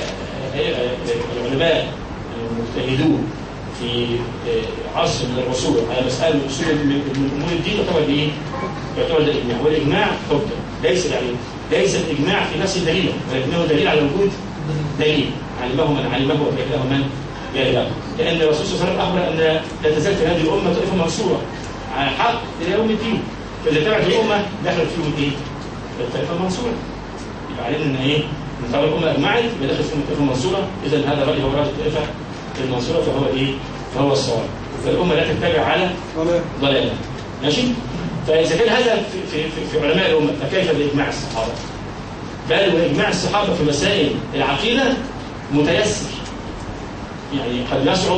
العلماء المجتهدون في عصر من العصور على مسألة من أصول من أمور الدين، يعتبر إيه؟ يعتبر ده إجماع، والإجماع حجة. ليس يعني ليس الإجماع في نفس الدليل، ولكنه دليل على وجود دليل، علمه من علمه وجهله من لا، لأن الرسول صلى الله عليه وسلم أخبر أن لا تزال في هذه الأمة طائفة منصورة على الحق إلى يوم الدين، فإذا تبعت الأمة دخلت فيهم إيه؟ الطائفة المنصورة. يبقى علينا إن إيه؟ إن طبعا الأمة أجمعت بدخل فيهم الطائفة المنصورة، إذا هذا الرأي هو رأي الطائفة المنصورة فهو إيه؟ فهو الصواب، فالأمة لا تتبع على ضلالة. ماشي؟ فإذا كان هذا في, في, في, في علماء الأمة فكيف بإجماع الصحابة؟ بل وإجماع الصحابة في مسائل العقيدة متيسر، يعني قد يصعب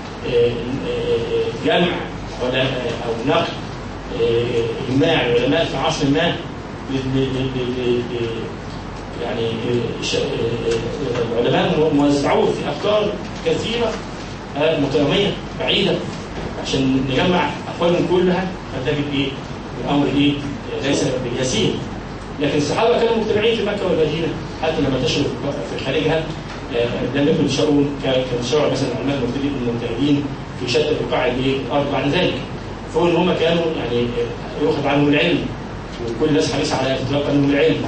جمع ولا أو نقل إجماع العلماء في عصر ما، يعني العلماء موزعون في أفكار كثيرة مترامية بعيدة عشان نجمع أقوالهم كلها، فتجد إيه الأمر إيه ليس باليسير. لكن الصحابة كانوا مجتمعين في مكة والمدينة، حتى لما انتشروا في خارجها لم يكن ينتشرون كانتشار مثلا العلماء المجتهدين في شتى بقاع الأرض بعد ذلك، فهم هم كانوا يعني يؤخذ عنهم العلم وكل الناس حريصة على تلقى منهم العلم،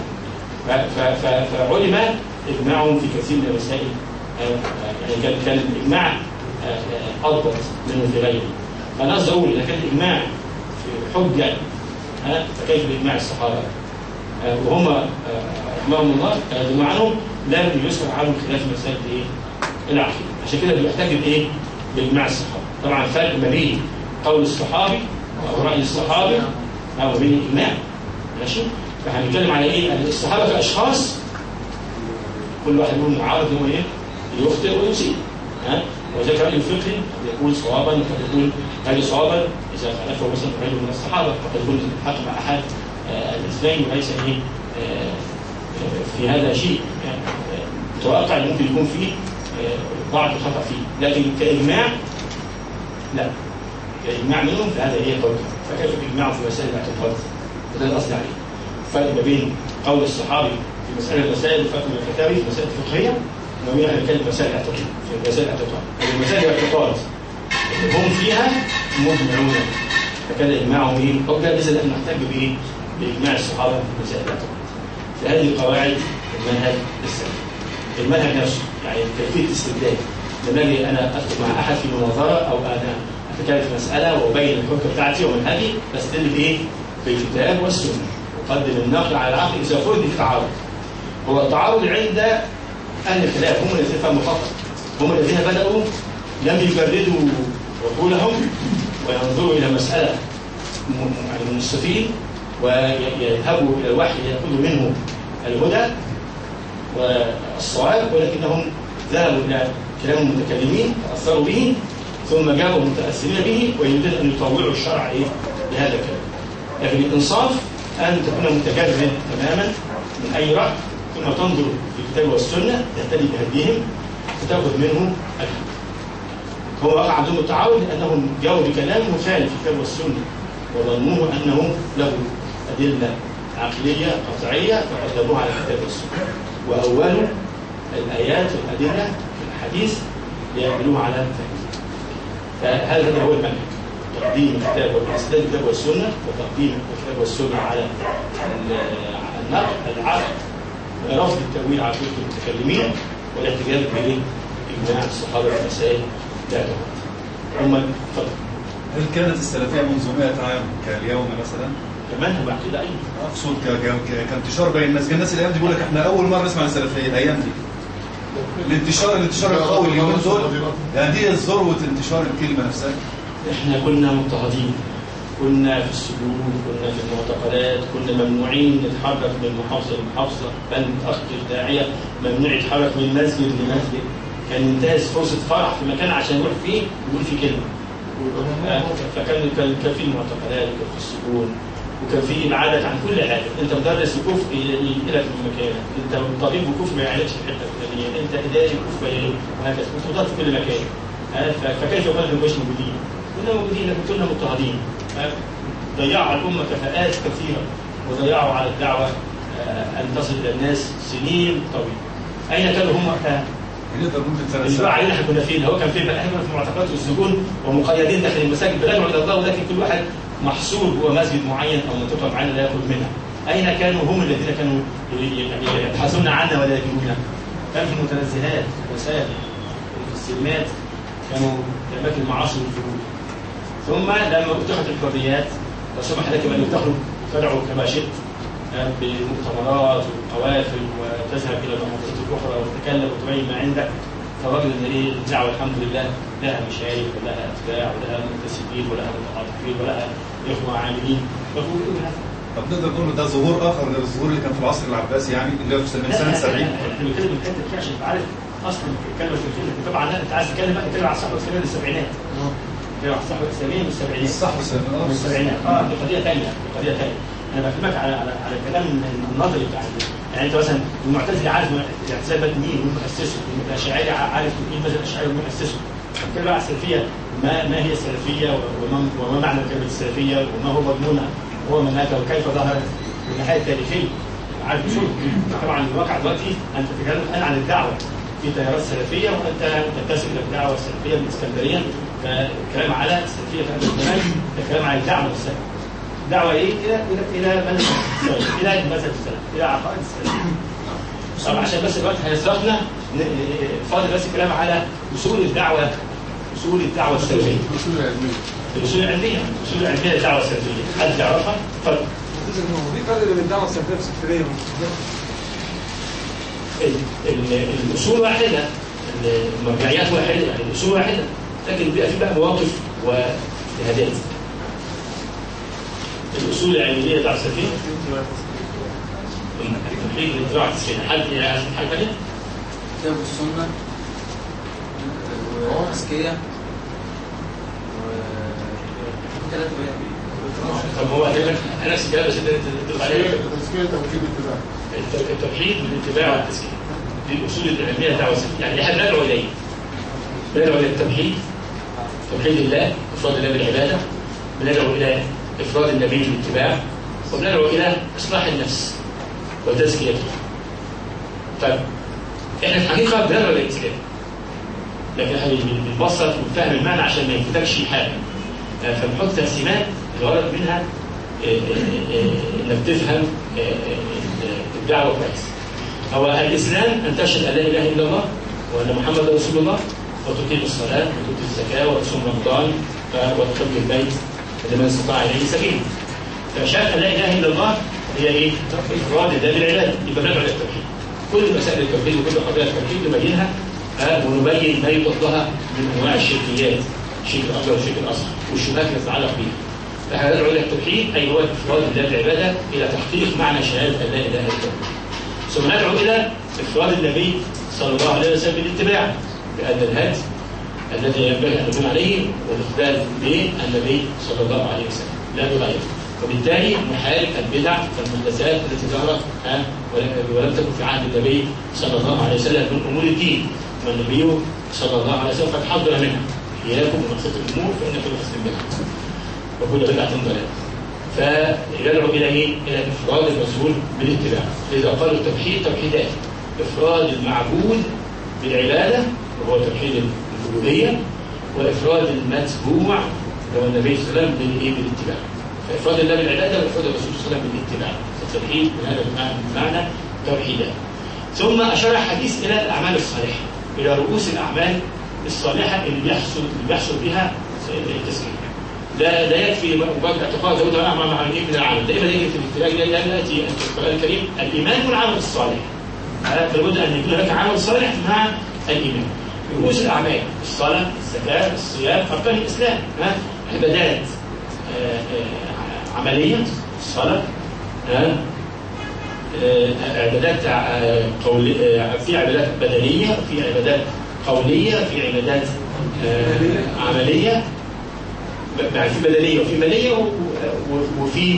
فعلم إجماعهم في كثير من المسائل، يعني كان كان الإجماع أضبط منه في غيره. فأنا قصدي أقول إذا كان الإجماع في حجة فكيف بإجماع الصحابة؟ وهم رحمهم الله رضي عنهم لم يسمع عنهم خلاف مسائل ايه؟ العقيده، عشان كده بيحتاج بايه؟ باجماع الصحابه. طبعا فرق ما بين قول الصحابي او راي الصحابي او بين الاجماع. ماشي؟ فهنتكلم على ايه؟ الصحابه كاشخاص كل واحد منهم معارض هو ايه؟ يخطئ ويصيب. ها؟ وذلك راي الفقهي يقول صوابا وقد يقول غير صوابا اذا خالفه مثلا غيره من الصحابه، وقد يكون الحق مع احد الاثنين وليس ايه؟ في هذا شيء يعني متوقع ان ممكن يكون فيه بعض الخطا فيه، لكن كاجماع لا، كاجماع منهم فهذا هي قول. فكيف الاجماع في مسائل الاعتقاد؟ وده الاصل عليه. الفرق ما بين قول الصحابي في مسائل المسائل الفرق بين الكتابي في مسائل الفقهيه وما بين اهل الكلام في مسائل الاعتقاد. في مسائل الاعتقاد المسائل الاعتقاد هم فيها مجمعون، فكان اجماعهم ايه؟ حجه، اذا نحن نحتاج بايه؟ باجماع الصحابه في مسائل الاعتقاد. هذه قواعد المنهج السلفي. المنهج نفسه يعني كيفيه الاستدلال، لما اجي انا ادخل مع احد في مناظره او انا اتكلم في مساله وابين الحجه بتاعتي ومنهجي، بستدل بايه؟ بالكتاب والسنه، اقدم النقل على العقل اذا فرض في تعارض. هو التعارض عند اهل الخلاف، هم الذين فهموا خطا، هم الذين بداوا لم يجردوا عقولهم وينظروا الى مساله يعني منصفين ويذهبوا إلى الوحي يأخذوا منه الهدى والصواب، ولكنهم ذهبوا إلى كلام المتكلمين تأثروا به ثم جاءوا متأثرين به ويريدون أن يطوعوا الشرع إيه بهذا الكلام. لكن الإنصاف أن تكون متجرد تماما من أي رأي، ثم تنظر في الكتاب والسنة تهتدي بهديهم وتأخذ منه الحق. هو وقع عندهم التعارض لأنهم جاءوا بكلام مخالف في الكتاب والسنة وظنوه أنه له أدلة عقلية قطعية فقدموها على الكتاب والسنة، وأولوا الآيات والأدلة في الحديث ليعملوها على الفهم. فهذا هو المنهج، تقديم الكتاب والاستدلال بالكتاب والسنة، وتقديم الكتاب والسنة على النقل العقل، ورفض التأويل على كتب المتكلمين، والاحتجاج بإجماع الصحابة في مسائل لا تهمت. هم فضل. هل كانت السلفية منذ مئة عام كاليوم مثلا؟ كمان بعد كده ايوه اقصد كانتشار بين الناس. الناس الايام دي بيقول لك احنا اول مره نسمع عن السلفيه الايام دي. الانتشار الانتشار القوي اليومين دول يعني دي ذروه انتشار الكلمه نفسها. احنا كنا مضطهدين، كنا في السجون، كنا في المعتقلات، كنا ممنوعين نتحرك من محافظه لمحافظه، بل اخت الداعيه ممنوع يتحرك من مسجد لمسجد، كان ينتهز فرصه فرح في مكان عشان يروح فيه يقول فيه كلمه. فكان كان في المعتقلات وكان في السجون وكان في ابعادك عن كل حاجه، انت مدرس وكفء ينقلك من مكانك، انت طبيب وكفء ما يعالجش في الحته الفلانيه، انت اداري وكفء وهكذا، مضطهدات في كل مكان. فكيف يقال انهم مش موجودين؟ كنا موجودين لكن كنا مضطهدين. ضيعوا على الامه كفاءات كثيره وضيعوا على الدعوه ان تصل الى الناس سنين طويله. اين كانوا هم وقتها؟ الدعاء علينا احنا كنا فين؟ هو كان فين؟ احنا في المعتقلات والسجون ومقيدين داخل المساجد، بدأوا الى الله، ولكن كل واحد محصور جوه مسجد معين او منطقه معينه لا يخرج منها. اين كانوا هم الذين كانوا يبحثون عنا ولا يجدوننا؟ كان في المتنزهات والوسائل وفي السلمات كانوا في اماكن المعاصي والفروض. ثم لما اتيحت الحريات فسمح لك بان تخرج تدعو كما شئت بمؤتمرات وقوافل وتذهب الى المحافظات الاخرى وتتكلم وتبين ما عندك. فوجد ان ايه الدعوه الحمد لله لها مشايخ ولها اتباع ولها منتسبين ولها متعاطفين ولها اخوه عاملين. فبقول هذا. طب نقدر نقول ده ظهور اخر غير الظهور اللي كان في العصر العباسي يعني اللي هو في سنه سبعين. احنا بنتكلم الحته دي عشان انت عارف اصلا الكلمه في الفيلم طبعا انت عايز تتكلم بقى تتكلم على الصحوه الاسلاميه من السبعينات. تتكلم على الصحوه الاسلاميه من السبعينات. الصحوه الاسلاميه من السبعينات. اه دي قضيه ثانيه دي قضيه ثانيه. انا بكلمك على على على الكلام النظري بتاع يعني انت مثلا المعتزلي عارف الاعتزال ده مين ومؤسسه، الاشاعري عارف مين المذهب الاشاعري ومؤسسه. بتكلم على السلفيه ما ما هي السلفيه وما وما معنى كلمه السلفيه وما هو مضمونها وهو منهجها وكيف ظهرت والناحيه التاريخيه. عارف شو طبعا الواقع دلوقتي انت بتتكلم الان عن الدعوه في تيارات سلفيه وانت تنتسب الى الدعوه السلفيه الاسكندريه. فالكلام على السلفيه في هذا الزمان الكلام عن الدعوه نفسها. دعوة إيه؟ إلى إلى إلى منهج السلف، إلى المذهب السلف، إلى عقائد السلف. طبعا عشان بس الوقت هيسرقنا فاضل بس الكلام على أصول الدعوة أصول الدعوة السلفية. الأصول العلمية. الأصول العلمية، الأصول العلمية للدعوة السلفية، حد يعرفها؟ اتفضل. في فرق بين الدعوة السلفية والسلفية. الأصول واحدة، المرجعيات واحدة، يعني الأصول واحدة، لكن بيبقى في بقى مواقف واجتهادات. الأصول العلمية للدعوة السلفية التوحيد والاتباع والتسكين. حد يعرف حاجة ثانية؟ كتاب السنة والتزكية وثلاث بيان. طب هو هتبقى نفس الكلام بس انت تدخل عليه تزكية توحيد الاتباع. التوحيد والاتباع والتسكين دي الأصول العلمية للدعوة السلفية. يعني احنا بندعو إليه بندعو إلى التوحيد توحيد الله إفراد الله بالعبادة، بندعو إلى إفراد النبي بالاتباع، وبندعو إلى إصلاح النفس وتزكيتها. طيب احنا في الحقيقة بندعو إلى الإسلام، لكن احنا بنبسط ونفهم المعنى عشان ما يفوتكش حاجة. فبنحط تقسيمات الغرض منها انك تفهم الدعوة كويس. هو الإسلام أن تشهد أن لا إله إلا الله وأن محمد رسول الله وتقيم الصلاة وتؤتي الزكاة وتصوم رمضان وتحج البيت لمن استطاع إليه سبيلا. فشهادة أن لا إله إلا الله هي إيه؟ إفراد الله بالعبادة. يبقى ندعو إلى التوحيد. كل مسائل التوحيد وكل قضايا التوحيد نبينها ونبين ما يطلقها من أنواع الشركيات، الشرك الأكبر والشرك الأصغر والشبهات اللي تتعلق بها. فهذا ندعو إلى التوحيد أي هو إفراد الله بالعبادة إلى تحقيق معنى شهادة أن لا إله إلا الله. ثم ندعو إلى إفراد النبي صلى الله عليه وسلم بالاتباع بأن الهدي الذي ينبغي أن نكون عليه والاقتداء بالنبي صلى الله عليه وسلم لا نغير. وبالتالي نحارب البدع والمحدثات التي ظهرت ولم تكن في عهد النبي صلى الله عليه وسلم من أمور الدين، والنبي صلى الله عليه وسلم قد حذر منها. إياكم ومقصد الأمور فإن كل قصد بدعة وكل بدعة ضلالة. فيدعو إلى إيه؟ إلى إفراد الرسول بالاتباع. إذا قالوا التوحيد توحيدات: إفراد المعبود بالعبادة وهو توحيد الألوهية، وإفراد المتبوع هو النبي صلى الله عليه وسلم بالإيه؟ بالاتباع. فإفراد الله بالعبادة وإفراد الرسول صلى الله عليه وسلم بالاتباع. التوحيد من هذا المعنى توحيدات. ثم أشار الحديث إلى الأعمال الصالحة، إلى رؤوس الأعمال الصالحة اللي بيحصل اللي بيحصل بها التزكية. لا لا يكفي مجرد اعتقاد زود مع مع من العمل. دائما يجري في الاتجاه لا ياتي في القرآن الكريم الإيمان والعمل الصالح. لابد أن يكون هناك عمل صالح مع الإيمان. رؤوس الأعمال: الصلاة، الزكاة، الصيام، أركان الإسلام. ها عبادات عملية، الصلاة، عبادات قولية، في عبادات بدنية، في عبادات قولية، في عبادات عملية، في بدنية وفي مالية وفي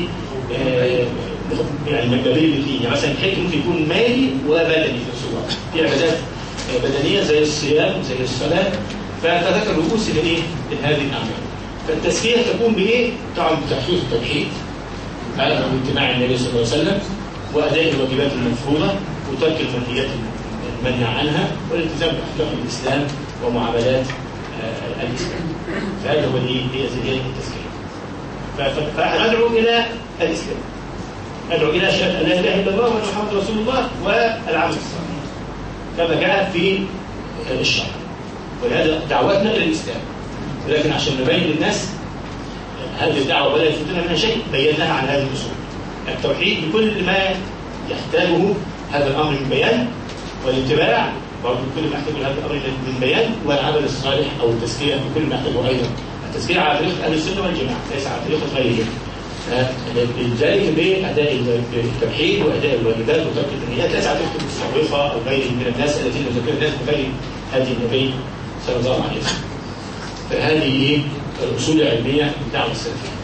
يعني مجانية الاثنين. يعني مثلا الحج ممكن يكون مالي وبدني في نفس الوقت. في عبادات بدنية زي الصيام زي الصلاة. فتذكر رؤوس لإيه؟ لهذه الأعمال. فالتزكية تكون بإيه؟ طبعا بتحقيق التوحيد واتباع النبي صلى الله عليه وسلم وأداء الواجبات المفروضة وترك المنهيات المنهى عنها والالتزام بأخلاق الإسلام ومعاملات الإسلام. فهذا هو الإيه؟ هي زيادة التزكية. فندعو إلى الإسلام، ندعو إلى شهادة أن لا إله إلا الله وأن محمد رسول الله والعمل الصالح كما جاء في الشرع. ولهذا دعوتنا الى الاسلام. ولكن عشان نبين للناس هذه الدعوه ولا يفوتنا منها شيء بيناها عن هذه الاصول. التوحيد بكل ما يحتاجه هذا الامر من بيان، والاتباع برضه بكل ما يحتاجه هذا الامر من بيان، والعمل الصالح او التزكيه بكل ما يحتاجه ايضا. التزكيه على طريقه اهل السنه والجماعه ليس على طريقه غيرهم. ذلك باداء التوحيد واداء الواجبات وترك التنهيات ليس على طريقه المتصوفه او غيرهم من الناس الذين يذكرون الناس بغير هدي النبي صلى الله عليه وسلم. فهذه الاصول العلميه للدعوه السلفيه.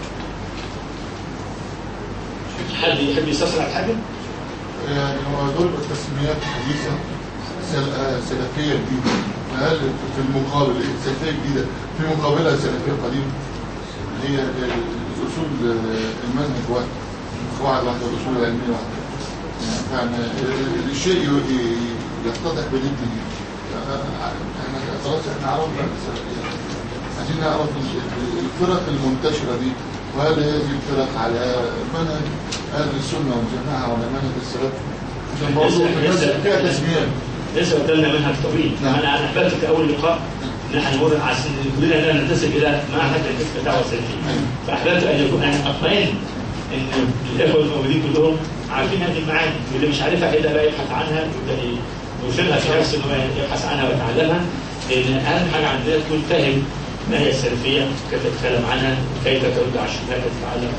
حد يحب يستصل على حاجه؟ يعني هو دول التسميات الحديثه سلفيه جديده، هل في المقابل سلفيه جديده في مقابلها سلفيه قديمه؟ هي الاصول المنهج واحد، القواعد واحده، الاصول العلميه واحده. يعني الشيء يتضح بالجد. احنا خلاص احنا عرفنا عايزين نعرف الفرق المنتشره دي، وهل هذه الفرق على منهج اهل السنه والجماعه ولا منهج السلف؟ عشان برضه فيها تسميات. لسه قدامنا منهج طويل. نعم. انا انا احببت في اول لقاء ان احنا نمر على كلنا ننتسب الى معهد الدعوه السلفيه. فاحببت ان يكون انا اطمئن ان الاخوه الموجودين كلهم عارفين هذه المعاني، واللي مش عارفها يبدا بقى يبحث عنها ويبدا يوصلها في نفسه انه يبحث عنها ويتعلمها، لان اهم حاجه عندنا تكون فاهم ما هي السلفيه، كيف تتكلم عنها، كيف ترد على الشبهات وتتعلم.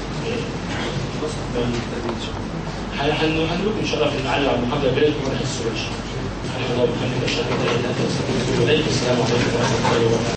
هنلوك ان شاء الله في المعلم على المحاضره الجايه وما نحسوش. الله يخليك. السلام عليكم ورحمه الله وبركاته.